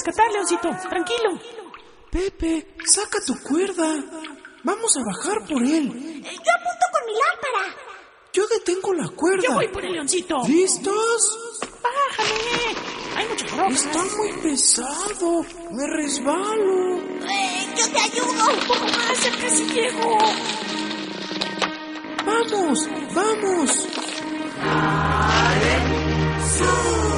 rescatar, Leoncito. Tranquilo. Pepe, saca tu cuerda. Vamos a bajar por él. Yo apunto con mi lámpara. Yo detengo la cuerda. Yo voy por el Leoncito. ¿Listos? Bájame. Hay muchas rocas. Está muy pesado. Me resbalo. Yo te ayudo. Un poco más, ya casi llego. ¡Vamos! ¡Vamos! ¡Sube!